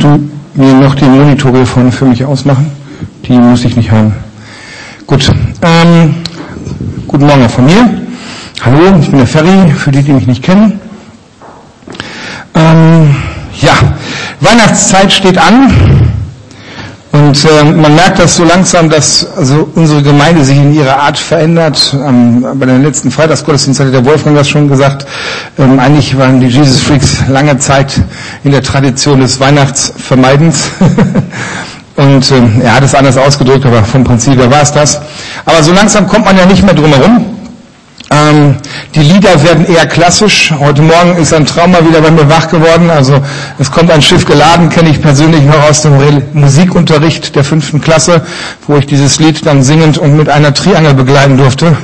du mir noch die Monitore vorne für mich ausmachen? Die muss ich nicht haben. Gut. Guten Morgen auch von mir. Hallo, ich bin der Ferry, für die mich nicht kennen. Weihnachtszeit steht an. Und man merkt das so langsam, dass also unsere Gemeinde sich in ihrer Art verändert. Bei den letzten Freitagsgottesdienst hatte der Wolfgang das schon gesagt. Eigentlich waren die Jesus Freaks lange Zeit in der Tradition des Weihnachtsvermeidens. Und er hat es anders ausgedrückt, aber vom Prinzip her war es das. Aber so langsam kommt man ja nicht mehr drum herum. Die Lieder werden eher klassisch. Heute Morgen ist ein Trauma wieder bei mir wach geworden. Also es kommt ein Schiff geladen, kenne ich persönlich noch aus dem Musikunterricht der 5. Klasse, wo ich dieses Lied dann singend und mit einer Triangel begleiten durfte.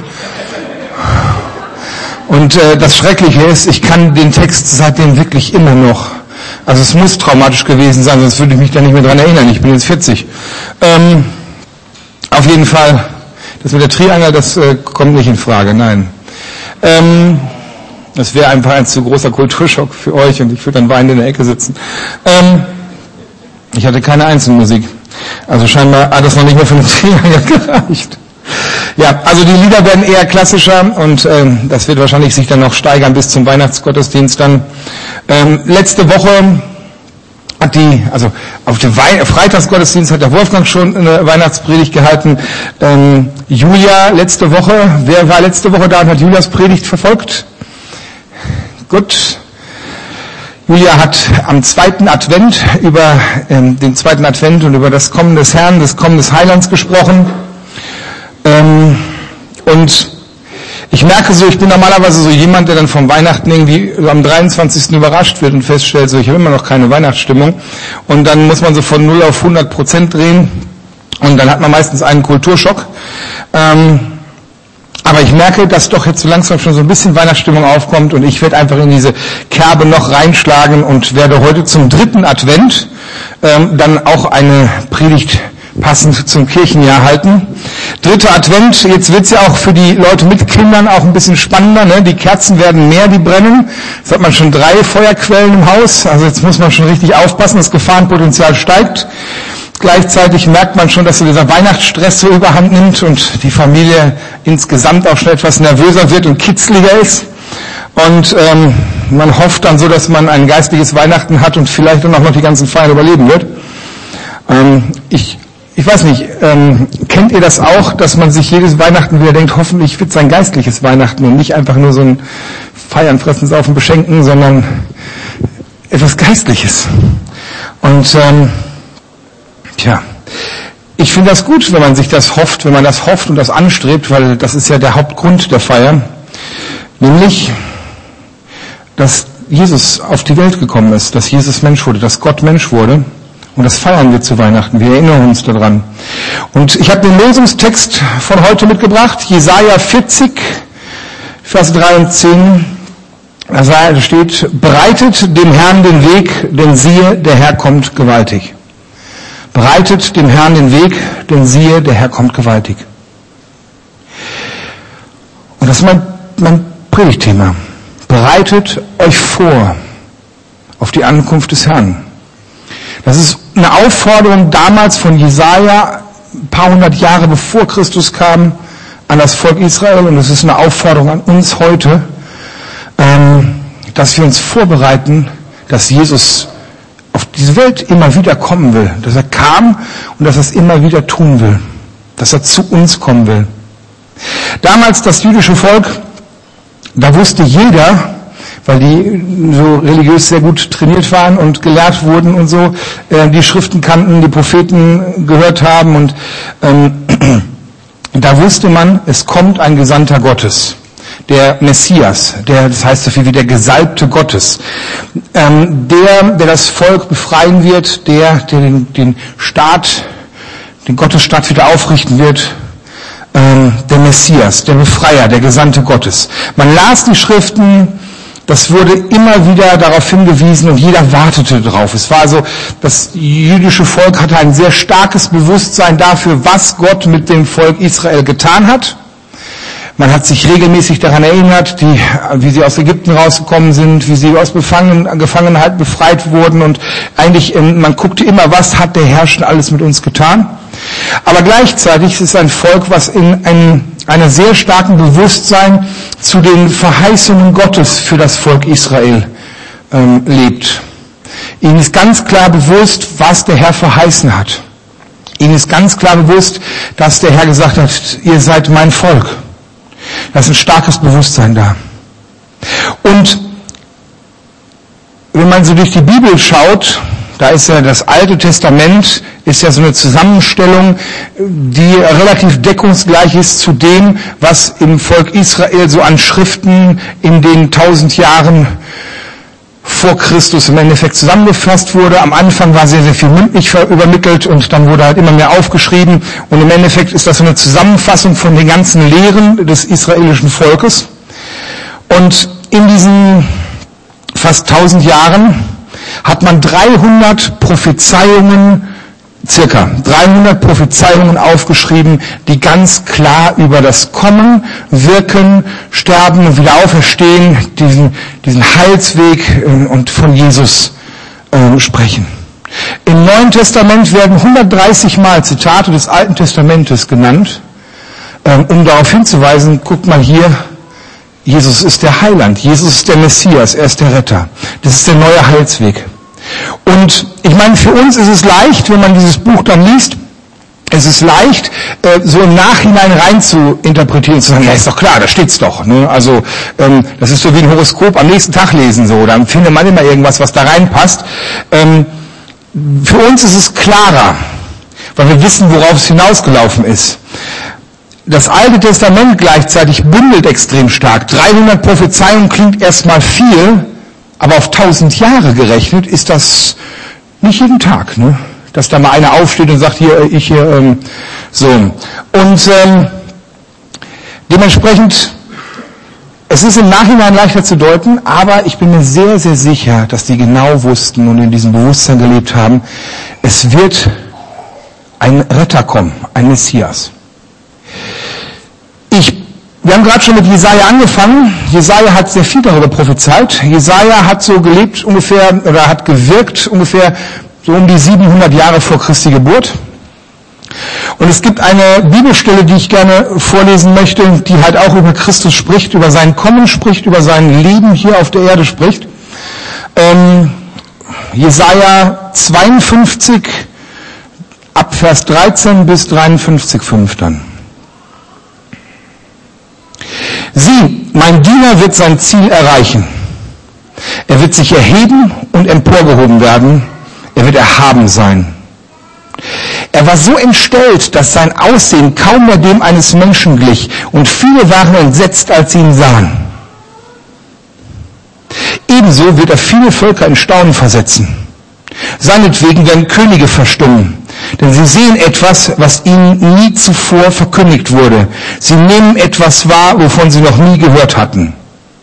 Und das Schreckliche ist, ich kann den Text seitdem wirklich immer noch. Also es muss traumatisch gewesen sein, sonst würde ich mich da nicht mehr dran erinnern. Ich bin jetzt 40. Auf jeden Fall, das mit der Triangel, das kommt nicht in Frage, nein. Das wäre einfach ein zu großer Kulturschock für euch und ich würde dann weinend in der Ecke sitzen. Ich hatte keine Einzelmusik. Also scheinbar hat das noch nicht mehr für eine Triangel gereicht. Ja, also die Lieder werden eher klassischer und das wird wahrscheinlich sich dann noch steigern bis zum Weihnachtsgottesdienst dann. Letzte Woche auf dem Freitagsgottesdienst hat der Wolfgang schon eine Weihnachtspredigt gehalten. Julia letzte Woche, wer war letzte Woche da und hat Julias Predigt verfolgt? Gut. Julia hat am 2. Advent über den 2. Advent und über das Kommen des Herrn, das Kommen des Heilands gesprochen. Und ich merke so, ich bin normalerweise so jemand, der dann vom Weihnachten irgendwie am 23. überrascht wird und feststellt, so ich habe immer noch keine Weihnachtsstimmung. Und dann muss man so von 0 auf 100% drehen und dann hat man meistens einen Kulturschock. Aber ich merke, dass doch jetzt so langsam schon so ein bisschen Weihnachtsstimmung aufkommt und ich werde einfach in diese Kerbe noch reinschlagen und werde heute zum 3. Advent dann auch eine Predigt passend zum Kirchenjahr halten. 3. Advent, jetzt wird's ja auch für die Leute mit Kindern auch ein bisschen spannender, ne? Die Kerzen werden mehr, die brennen. Jetzt hat man schon 3 Feuerquellen im Haus, also jetzt muss man schon richtig aufpassen, das Gefahrenpotenzial steigt. Gleichzeitig merkt man schon, dass so dieser Weihnachtsstress so überhand nimmt und die Familie insgesamt auch schon etwas nervöser wird und kitzliger ist. Und man hofft dann so, dass man ein geistliches Weihnachten hat und vielleicht dann auch noch die ganzen Feiern überleben wird. Ich weiß nicht, kennt ihr das auch, dass man sich jedes Weihnachten wieder denkt, hoffentlich wird es ein geistliches Weihnachten und nicht einfach nur so ein Feiern, Fressen, Saufen, Beschenken, sondern etwas Geistliches. Und ich finde das gut, wenn man sich das hofft, wenn man das hofft und das anstrebt, weil das ist ja der Hauptgrund der Feier, nämlich, dass Jesus auf die Welt gekommen ist, dass Jesus Mensch wurde, dass Gott Mensch wurde. Und das feiern wir zu Weihnachten. Wir erinnern uns daran. Und ich habe den Lesungstext von heute mitgebracht. Jesaja 40, Vers 3 und 10. Da steht, bereitet dem Herrn den Weg, denn siehe, der Herr kommt gewaltig. Bereitet dem Herrn den Weg, denn siehe, der Herr kommt gewaltig. Und das ist mein Predigtthema. Bereitet euch vor auf die Ankunft des Herrn. Das ist eine Aufforderung damals von Jesaja, ein paar hundert Jahre bevor Christus kam, an das Volk Israel. Und es ist eine Aufforderung an uns heute, dass wir uns vorbereiten, dass Jesus auf diese Welt immer wieder kommen will. Dass er kam und dass er es immer wieder tun will. Dass er zu uns kommen will. Damals das jüdische Volk, da wusste jeder, weil die so religiös sehr gut trainiert waren und gelehrt wurden und so, die Schriften kannten, die Propheten gehört haben und da wusste man, es kommt ein Gesandter Gottes, der Messias, das heißt so viel wie der Gesalbte Gottes, der das Volk befreien wird, der den Staat, den Gottesstaat wieder aufrichten wird, der Messias, der Befreier, der Gesandte Gottes. Man las die Schriften, das wurde immer wieder darauf hingewiesen und jeder wartete darauf. Es war also, das jüdische Volk hatte ein sehr starkes Bewusstsein dafür, was Gott mit dem Volk Israel getan hat, Man hat sich regelmäßig daran erinnert, wie sie aus Ägypten rausgekommen sind, wie sie aus Gefangenheit befreit wurden und eigentlich, man guckte immer, was hat der Herr schon alles mit uns getan. Aber gleichzeitig ist es ein Volk, was in einer sehr starken Bewusstsein zu den Verheißungen Gottes für das Volk Israel lebt. Ihnen ist ganz klar bewusst, was der Herr verheißen hat. Ihnen ist ganz klar bewusst, dass der Herr gesagt hat, ihr seid mein Volk. Da ist ein starkes Bewusstsein da. Und wenn man so durch die Bibel schaut, da ist ja das Alte Testament, ist ja so eine Zusammenstellung, die relativ deckungsgleich ist zu dem, was im Volk Israel so an Schriften in den 1000 Jahren vor Christus im Endeffekt zusammengefasst wurde. Am Anfang war sehr, sehr viel mündlich übermittelt und dann wurde halt immer mehr aufgeschrieben. Und im Endeffekt ist das so eine Zusammenfassung von den ganzen Lehren des israelischen Volkes. Und in diesen fast 1000 Jahren hat man 300 Prophezeiungen, circa 300 Prophezeiungen aufgeschrieben, die ganz klar über das Kommen, Wirken, Sterben und Wiederauferstehen, diesen Heilsweg und von Jesus sprechen. Im Neuen Testament werden 130 Mal Zitate des Alten Testamentes genannt, um darauf hinzuweisen, guckt mal hier, Jesus ist der Heiland, Jesus ist der Messias, er ist der Retter. Das ist der neue Heilsweg. Und ich meine, für uns ist es leicht, wenn man dieses Buch dann liest, es ist leicht, so im Nachhinein rein zu interpretieren und zu sagen, ja, ist doch klar, da steht's doch. Ne? Also das ist so wie ein Horoskop am nächsten Tag lesen, so. Dann findet man immer irgendwas, was da reinpasst. Für uns ist es klarer, weil wir wissen, worauf es hinausgelaufen ist. Das Alte Testament gleichzeitig bündelt extrem stark. 300 Prophezeiungen klingt erstmal viel, aber auf 1000 Jahre gerechnet ist das nicht jeden Tag, ne? Dass da mal einer aufsteht und sagt, so. Und dementsprechend, es ist im Nachhinein leichter zu deuten, aber ich bin mir sehr, sehr sicher, dass die genau wussten und in diesem Bewusstsein gelebt haben, es wird ein Retter kommen, ein Messias. Wir haben gerade schon mit Jesaja angefangen. Jesaja hat sehr viel darüber prophezeit. Jesaja hat so gelebt ungefähr, oder hat gewirkt ungefähr so um die 700 Jahre vor Christi Geburt. Und es gibt eine Bibelstelle, die ich gerne vorlesen möchte, die halt auch über Christus spricht, über sein Kommen spricht, über sein Leben hier auf der Erde spricht. Jesaja 52, ab Vers 13 bis 53,5 dann. Sieh, mein Diener wird sein Ziel erreichen. Er wird sich erheben und emporgehoben werden. Er wird erhaben sein. Er war so entstellt, dass sein Aussehen kaum mehr dem eines Menschen glich, und viele waren entsetzt, als sie ihn sahen. Ebenso wird er viele Völker in Staunen versetzen. Seinetwegen werden Könige verstummen. Denn sie sehen etwas, was ihnen nie zuvor verkündigt wurde. Sie nehmen etwas wahr, wovon sie noch nie gehört hatten.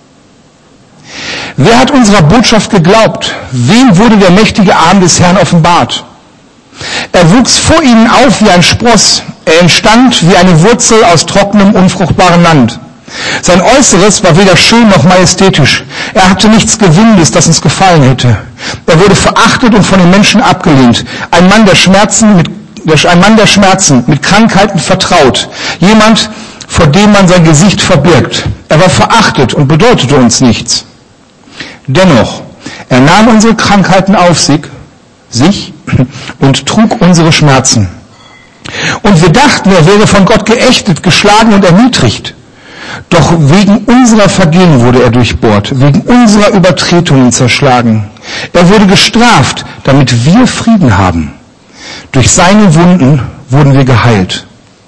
Wer hat unserer Botschaft geglaubt? Wem wurde der mächtige Arm des Herrn offenbart? Er wuchs vor ihnen auf wie ein Spross. Er entstand wie eine Wurzel aus trockenem, unfruchtbarem Land. Sein Äußeres war weder schön noch majestätisch. Er hatte nichts Gewinnendes, das uns gefallen hätte. Er wurde verachtet und von den Menschen abgelehnt. Ein Mann der Schmerzen, mit Krankheiten vertraut. Jemand, vor dem man sein Gesicht verbirgt. Er war verachtet und bedeutete uns nichts. Dennoch, er nahm unsere Krankheiten auf sich und trug unsere Schmerzen. Und wir dachten, er wäre von Gott geächtet, geschlagen und erniedrigt. Doch wegen unserer Vergehen wurde er durchbohrt, wegen unserer Übertretungen zerschlagen. Er wurde gestraft, damit wir Frieden haben. Durch seine Wunden wurden wir geheilt.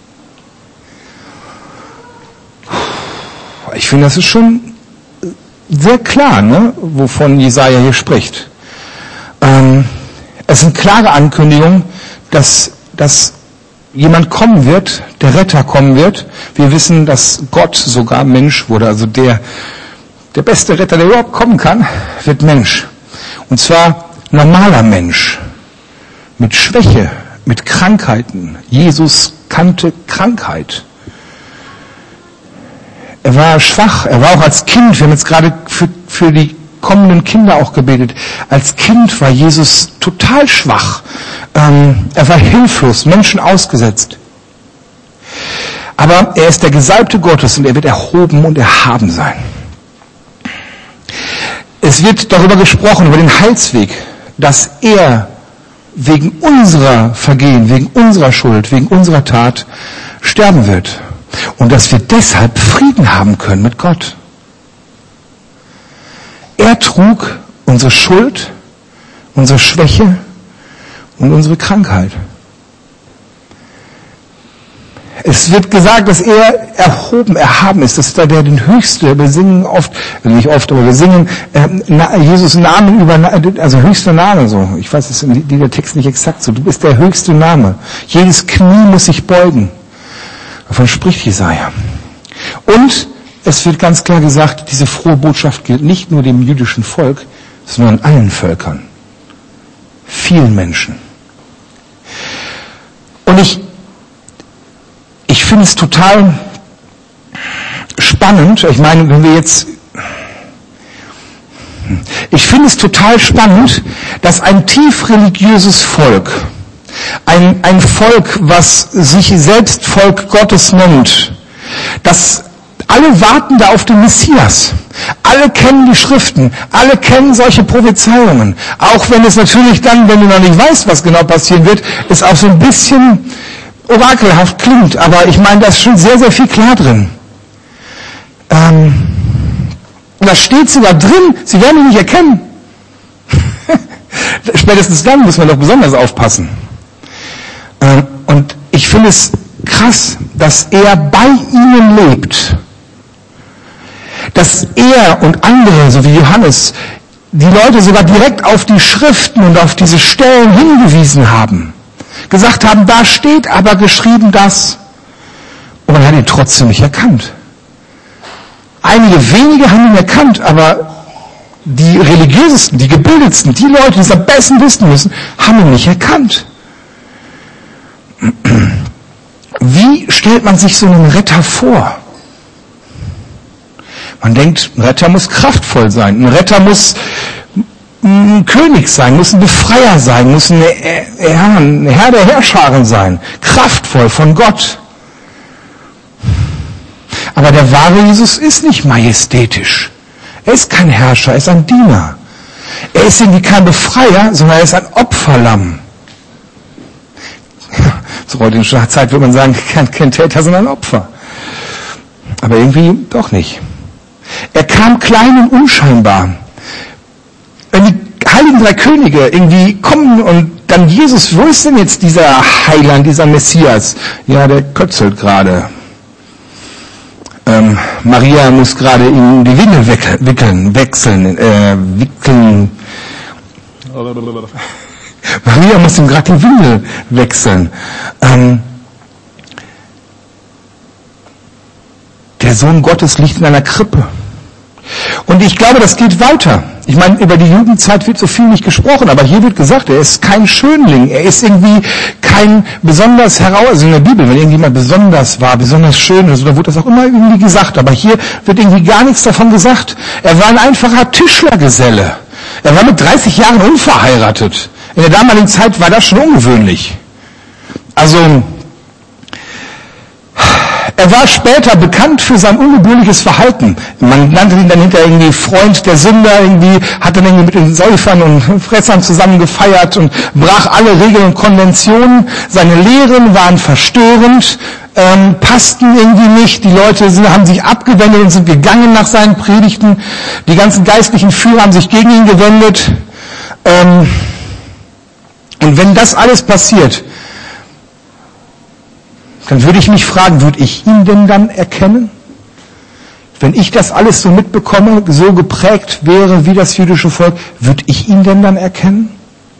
Ich finde, das ist schon sehr klar, ne, wovon Jesaja hier spricht. Es sind klare Ankündigungen, dass jemand kommen wird, der Retter kommen wird. Wir wissen, dass Gott sogar Mensch wurde, also der beste Retter, der überhaupt kommen kann, wird Mensch. Und zwar normaler Mensch, mit Schwäche, mit Krankheiten. Jesus kannte Krankheit. Er war schwach, er war auch als Kind, wir haben jetzt gerade für die kommenden Kinder auch gebetet. Als Kind war Jesus total schwach. Er war hilflos, Menschen ausgesetzt. Aber er ist der Gesalbte Gottes und er wird erhoben und erhaben sein. Es wird darüber gesprochen, über den Heilsweg, dass er wegen unserer Vergehen, wegen unserer Schuld, wegen unserer Tat sterben wird. Und dass wir deshalb Frieden haben können mit Gott. Er trug unsere Schuld, unsere Schwäche und unsere Krankheit. Es wird gesagt, dass er erhaben ist. Das ist da der den Höchste. Wir singen oft, nicht oft, aber wir singen Jesus Namen über, also höchster Name so. Ich weiß, das ist der Text nicht exakt so. Du bist der höchste Name. Jedes Knie muss sich beugen. Davon spricht Jesaja. Und es wird ganz klar gesagt, diese frohe Botschaft gilt nicht nur dem jüdischen Volk, sondern allen Völkern. Vielen Menschen. Und ich finde es total spannend, ich finde es total spannend, dass ein tief religiöses Volk, ein Volk, was sich selbst Volk Gottes nennt, dass alle warten da auf den Messias. Alle kennen die Schriften, alle kennen solche Prophezeiungen. Auch wenn es natürlich dann, wenn du noch nicht weißt, was genau passieren wird, es auch so ein bisschen orakelhaft klingt. Aber ich meine, da ist schon sehr, sehr viel klar drin. Da steht sogar drin, sie werden ihn nicht erkennen. Spätestens dann muss man doch besonders aufpassen. Und ich finde es krass, dass er bei ihnen lebt. Dass er und andere, so wie Johannes, die Leute sogar direkt auf die Schriften und auf diese Stellen hingewiesen haben. Gesagt haben, da steht aber geschrieben das. Und man hat ihn trotzdem nicht erkannt. Einige wenige haben ihn erkannt, aber die religiösesten, die gebildetsten, die Leute, die es am besten wissen müssen, haben ihn nicht erkannt. Wie stellt man sich so einen Retter vor? Man denkt, ein Retter muss kraftvoll sein. Ein Retter muss ein König sein, muss ein Befreier sein, muss ein Herr der Herrscharen sein. Kraftvoll von Gott. Aber der wahre Jesus ist nicht majestätisch. Er ist kein Herrscher, er ist ein Diener. Er ist irgendwie kein Befreier, sondern er ist ein Opferlamm. Zur heutigen Zeit würde man sagen, kein Täter, sondern ein Opfer. Aber irgendwie doch nicht. Er kam klein und unscheinbar. Wenn die heiligen drei Könige irgendwie kommen und dann Jesus, wo ist denn jetzt dieser Heiland, dieser Messias? Ja, der kötzelt gerade. Maria muss gerade ihm die Windel wechseln. Maria muss ihm gerade die Windel wechseln. Der Sohn Gottes liegt in einer Krippe. Und ich glaube, das geht weiter. Ich meine, über die Jugendzeit wird so viel nicht gesprochen, aber hier wird gesagt, er ist kein Schönling, er ist irgendwie kein besonders also in der Bibel, wenn irgendjemand besonders war, besonders schön oder so, dann wurde das auch immer irgendwie gesagt, aber hier wird irgendwie gar nichts davon gesagt. Er war ein einfacher Tischlergeselle. Er war mit 30 Jahren unverheiratet. In der damaligen Zeit war das schon ungewöhnlich. Also, er war später bekannt für sein ungebührliches Verhalten. Man nannte ihn dann hinterher irgendwie Freund der Sünder, irgendwie hat dann irgendwie mit den Säufern und Fressern zusammen gefeiert und brach alle Regeln und Konventionen. Seine Lehren waren verstörend, passten irgendwie nicht. Die Leute haben sich abgewendet und sind gegangen nach seinen Predigten. Die ganzen geistlichen Führer haben sich gegen ihn gewendet. Und wenn das alles passiert, dann würde ich mich fragen, würde ich ihn denn dann erkennen? Wenn ich das alles so mitbekomme, so geprägt wäre wie das jüdische Volk, würde ich ihn denn dann erkennen?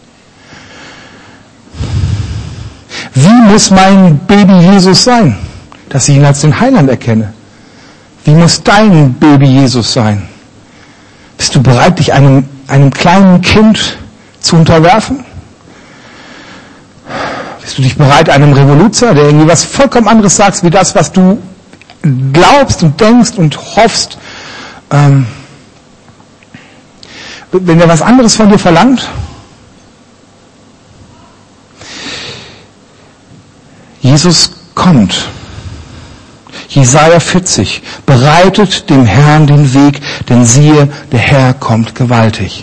Wie muss mein Baby Jesus sein, dass ich ihn als den Heiland erkenne? Wie muss dein Baby Jesus sein? Bist du bereit, dich einem kleinen Kind zu unterwerfen? Bist du dich bereit, einem Revoluzer, der irgendwie was vollkommen anderes sagt, wie das, was du glaubst und denkst und hoffst, wenn er was anderes von dir verlangt? Jesus kommt. Jesaja 40. Bereitet dem Herrn den Weg, denn siehe, der Herr kommt gewaltig.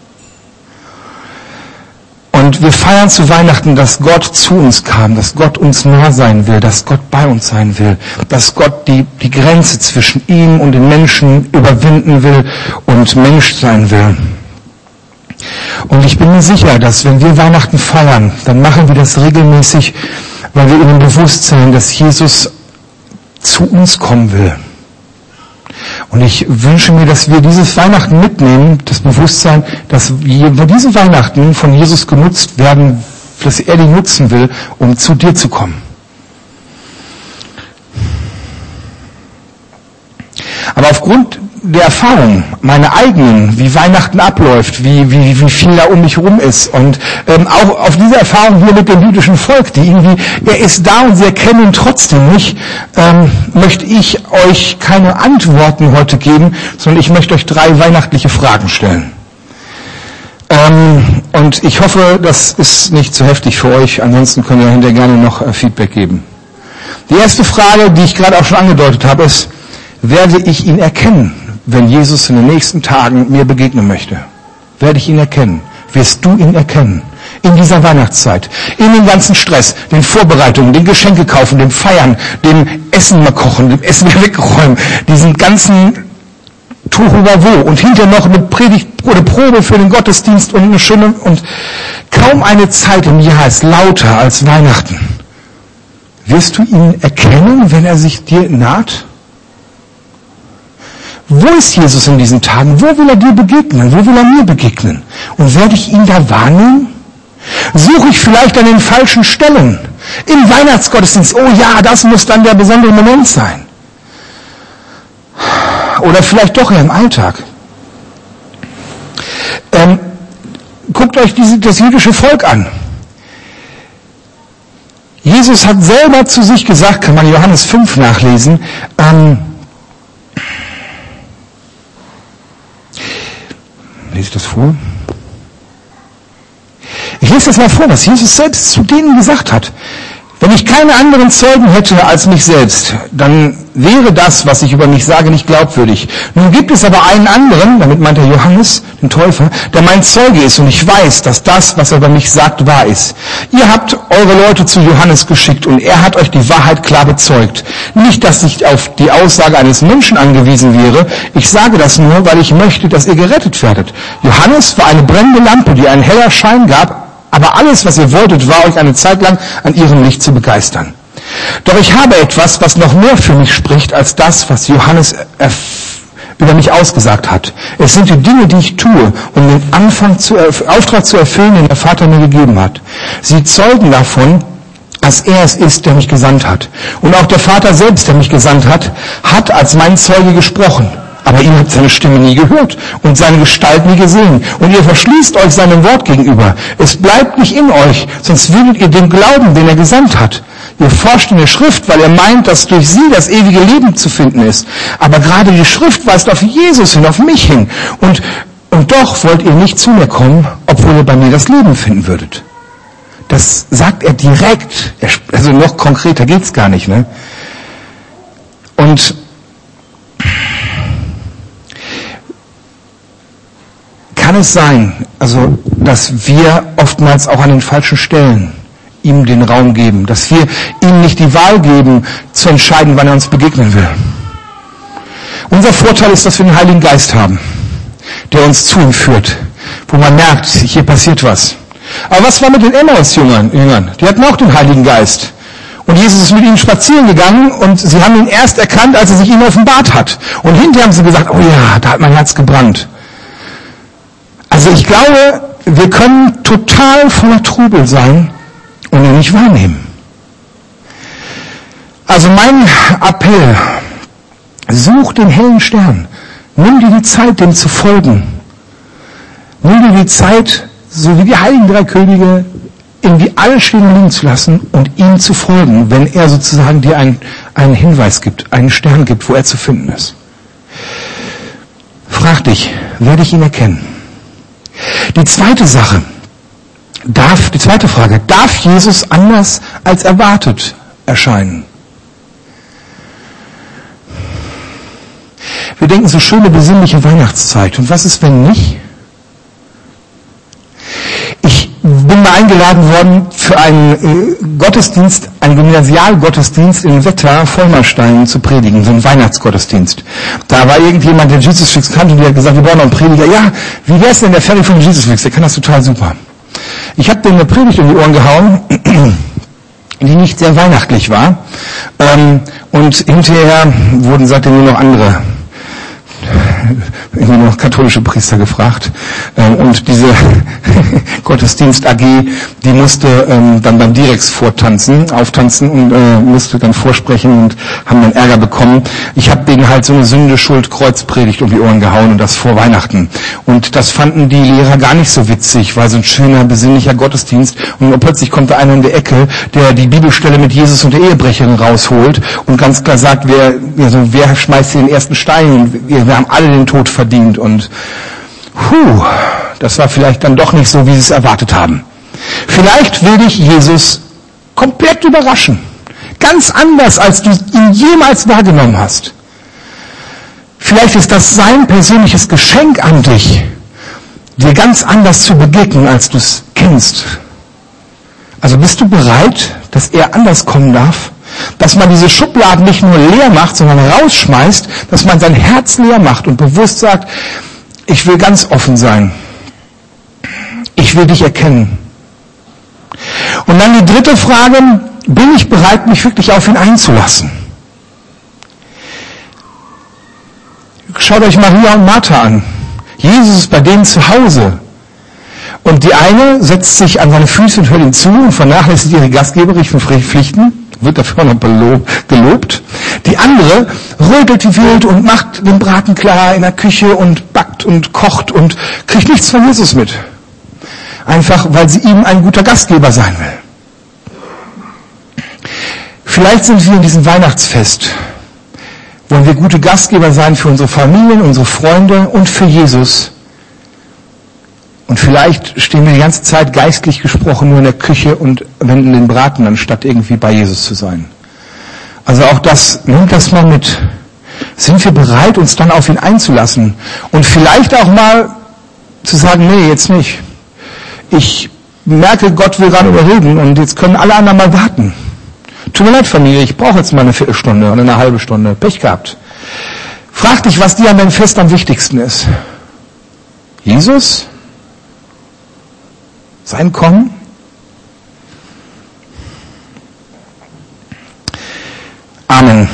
Und wir feiern zu Weihnachten, dass Gott zu uns kam, dass Gott uns nah sein will, dass Gott bei uns sein will, dass Gott die Grenze zwischen ihm und den Menschen überwinden will und Mensch sein will. Und ich bin mir sicher, dass wenn wir Weihnachten feiern, dann machen wir das regelmäßig, weil wir in dem Bewusstsein, dass Jesus zu uns kommen will. Und ich wünsche mir, dass wir dieses Weihnachten mitnehmen, das Bewusstsein, dass diese Weihnachten von Jesus genutzt werden, dass er die nutzen will, um zu dir zu kommen. Aber aufgrund der Erfahrung, meine eigenen, wie Weihnachten abläuft, wie viel da um mich herum ist und auch auf diese Erfahrung hier mit dem jüdischen Volk, die irgendwie, er ist da und sie erkennen ihn trotzdem nicht, möchte ich euch keine Antworten heute geben, sondern ich möchte euch 3 weihnachtliche Fragen stellen. Und ich hoffe, das ist nicht zu heftig für euch, ansonsten könnt ihr hinterher gerne noch Feedback geben. Die erste Frage, die ich gerade auch schon angedeutet habe, ist, werde ich ihn erkennen, wenn Jesus in den nächsten Tagen mir begegnen möchte? Werde ich ihn erkennen? Wirst du ihn erkennen? In dieser Weihnachtszeit, in dem ganzen Stress, den Vorbereitungen, den Geschenke kaufen, dem Feiern, dem Essen mal kochen, dem Essen wieder wegräumen, diesen ganzen Tohuwabohu und hinterher noch eine Predigt oder Probe für den Gottesdienst und eine schöne, und kaum eine Zeit im Jahr ist lauter als Weihnachten. Wirst du ihn erkennen, wenn er sich dir naht? Wo ist Jesus in diesen Tagen? Wo will er dir begegnen? Wo will er mir begegnen? Und werde ich ihn da wahrnehmen? Suche ich vielleicht an den falschen Stellen? Im Weihnachtsgottesdienst, oh ja, das muss dann der besondere Moment sein. Oder vielleicht doch im Alltag. Guckt euch das jüdische Volk an. Jesus hat selber zu sich gesagt, kann man Johannes 5 nachlesen, lese ich das vor? Ich lese das mal vor, was Jesus selbst zu denen gesagt hat. Wenn ich keine anderen Zeugen hätte als mich selbst, dann wäre das, was ich über mich sage, nicht glaubwürdig. Nun gibt es aber einen anderen, damit meint er Johannes, den Täufer, der mein Zeuge ist und ich weiß, dass das, was er über mich sagt, wahr ist. Ihr habt eure Leute zu Johannes geschickt und er hat euch die Wahrheit klar bezeugt. Nicht, dass ich auf die Aussage eines Menschen angewiesen wäre, ich sage das nur, weil ich möchte, dass ihr gerettet werdet. Johannes war eine brennende Lampe, die einen heller Schein gab, aber alles, was ihr wolltet, war euch eine Zeit lang an ihrem Licht zu begeistern. Doch ich habe etwas, was noch mehr für mich spricht, als das, was Johannes über mich ausgesagt hat. Es sind die Dinge, die ich tue, um den Auftrag zu erfüllen, den der Vater mir gegeben hat. Sie zeugen davon, dass er es ist, der mich gesandt hat. Und auch der Vater selbst, der mich gesandt hat, hat als mein Zeuge gesprochen. Aber ihr habt seine Stimme nie gehört und seine Gestalt nie gesehen. Und ihr verschließt euch seinem Wort gegenüber. Es bleibt nicht in euch, sonst würdet ihr dem glauben, den er gesandt hat. Ihr forscht in der Schrift, weil ihr meint, dass durch sie das ewige Leben zu finden ist. Aber gerade die Schrift weist auf Jesus hin, auf mich hin. Und doch wollt ihr nicht zu mir kommen, obwohl ihr bei mir das Leben finden würdet. Das sagt er direkt. Also noch konkreter geht's gar nicht, ne? Und kann es sein, also, dass wir oftmals auch an den falschen Stellen ihm den Raum geben, dass wir ihm nicht die Wahl geben, zu entscheiden, wann er uns begegnen will. Unser Vorteil ist, dass wir den Heiligen Geist haben, der uns zu ihm führt, wo man merkt, hier passiert was. Aber was war mit den Emmaus-Jüngern? Die hatten auch den Heiligen Geist. Und Jesus ist mit ihnen spazieren gegangen und sie haben ihn erst erkannt, als er sich ihnen offenbart hat. Und hinterher haben sie gesagt, oh ja, da hat mein Herz gebrannt. Also ich glaube, wir können total voller Trubel sein und ihn nicht wahrnehmen. Also mein Appell, such den hellen Stern. Nimm dir die Zeit, dem zu folgen. Nimm dir die Zeit, so wie die Heiligen Drei Könige, irgendwie alles stehen und liegen zu lassen und ihm zu folgen, wenn er sozusagen dir einen Hinweis gibt, einen Stern gibt, wo er zu finden ist. Frag dich, werde ich ihn erkennen? Die zweite Frage, darf Jesus anders als erwartet erscheinen? Wir denken so schöne, besinnliche Weihnachtszeit. Und was ist, wenn nicht? Ich bin mal eingeladen worden für einen Gottesdienst, einen Gymnasialgottesdienst in Wetter, Vollmerstein zu predigen, so einen Weihnachtsgottesdienst. Da war irgendjemand, der Jesus Freaks kannte, und der hat gesagt, wir brauchen noch einen Prediger. Ja, wie wär's denn der Ferry von Jesus Freaks? Der kann das total super. Ich habe dem eine Predigt in die Ohren gehauen, die nicht sehr weihnachtlich war. Und hinterher wurden seitdem nur noch andere irgendwie noch katholische Priester gefragt. Und diese Gottesdienst AG, die musste dann beim Direx auftanzen und musste dann vorsprechen und haben dann Ärger bekommen. Ich habe denen halt so eine Sünde-Schuld-Kreuz-Predigt um die Ohren gehauen und das vor Weihnachten. Und das fanden die Lehrer gar nicht so witzig, weil so ein schöner, besinnlicher Gottesdienst und plötzlich kommt da einer in der Ecke, der die Bibelstelle mit Jesus und der Ehebrecherin rausholt und ganz klar sagt, wer schmeißt hier den ersten Stein? Wir haben alle den Tod verdient und das war vielleicht dann doch nicht so, wie sie es erwartet haben. Vielleicht will dich Jesus komplett überraschen. Ganz anders, als du ihn jemals wahrgenommen hast. Vielleicht ist das sein persönliches Geschenk an dich, dir ganz anders zu begegnen, als du es kennst. Also bist du bereit, dass er anders kommen darf? Dass man diese Schubladen nicht nur leer macht, sondern rausschmeißt, dass man sein Herz leer macht und bewusst sagt, ich will ganz offen sein. Ich will dich erkennen. Und dann die dritte Frage, bin ich bereit, mich wirklich auf ihn einzulassen? Schaut euch Maria und Martha an. Jesus ist bei denen zu Hause. Und die eine setzt sich an seine Füße und hört ihm zu und vernachlässigt ihre gastgeberischen Pflichten, wird dafür auch noch gelobt. Die andere rödelt die wild und macht den Braten klar in der Küche und backt und kocht und kriegt nichts von Jesus mit. Einfach, weil sie ihm ein guter Gastgeber sein will. Vielleicht sind wir in diesem Weihnachtsfest, wollen wir gute Gastgeber sein für unsere Familien, unsere Freunde und für Jesus. Und vielleicht stehen wir die ganze Zeit geistlich gesprochen nur in der Küche und wenden den Braten, anstatt irgendwie bei Jesus zu sein. Also auch das, nehmt das mal mit. Sind wir bereit, uns dann auf ihn einzulassen? Und vielleicht auch mal zu sagen, nee, jetzt nicht. Ich merke, Gott will gerade überreden und jetzt können alle anderen mal warten. Tut mir leid, Familie, ich brauche jetzt mal eine Viertelstunde oder eine halbe Stunde. Pech gehabt. Frag dich, was dir an deinem Fest am wichtigsten ist. Jesus? Sein Kommen? Amen.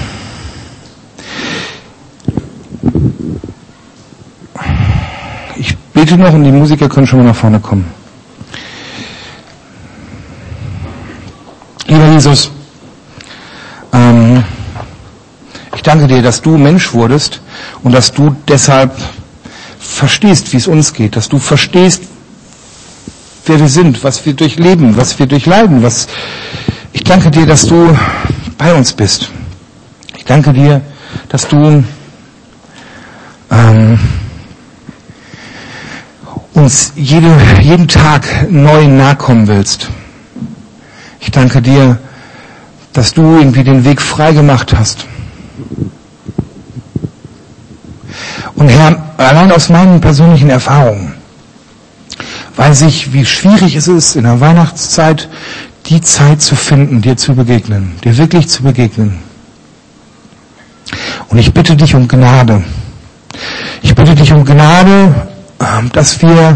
Ich bete noch und die Musiker können schon mal nach vorne kommen. Lieber Jesus, ich danke dir, dass du Mensch wurdest und dass du deshalb verstehst, wie es uns geht, dass du verstehst, wer wir sind, was wir durchleben, was wir durchleiden. Ich danke dir, dass du bei uns bist. Ich danke dir, dass du uns jeden Tag neu nahe kommen willst. Ich danke dir, dass du irgendwie den Weg frei gemacht hast. Und Herr, allein aus meinen persönlichen Erfahrungen weiß ich, wie schwierig es ist, in der Weihnachtszeit die Zeit zu finden, dir zu begegnen, dir wirklich zu begegnen. Und ich bitte dich um Gnade. Ich bitte dich um Gnade, dass wir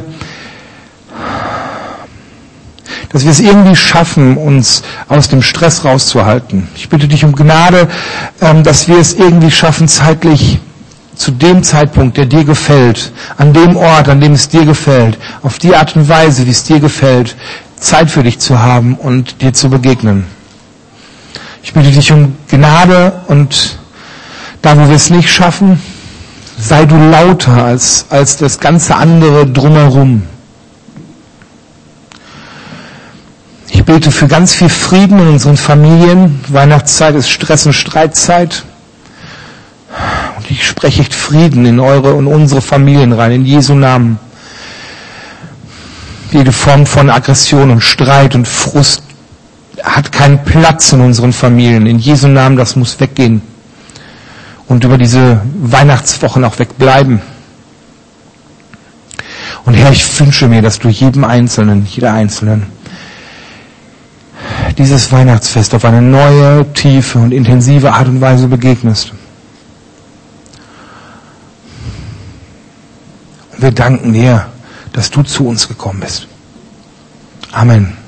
es irgendwie schaffen, uns aus dem Stress rauszuhalten. Ich bitte dich um Gnade, dass wir es irgendwie schaffen, zeitlich zu dem Zeitpunkt, der dir gefällt, an dem Ort, an dem es dir gefällt, auf die Art und Weise, wie es dir gefällt, Zeit für dich zu haben und dir zu begegnen. Ich bitte dich um Gnade und da, wo wir es nicht schaffen, sei du lauter als das ganze andere drumherum. Ich bete für ganz viel Frieden in unseren Familien. Weihnachtszeit ist Stress- und Streitzeit. Und ich spreche echt Frieden in eure und unsere Familien rein, in Jesu Namen. Jede Form von Aggression und Streit und Frust hat keinen Platz in unseren Familien. In Jesu Namen, das muss weggehen. Und über diese Weihnachtswochen auch wegbleiben. Und Herr, ich wünsche mir, dass du jedem Einzelnen, jeder Einzelnen, dieses Weihnachtsfest auf eine neue, tiefe und intensive Art und Weise begegnest. Und wir danken dir, dass du zu uns gekommen bist. Amen.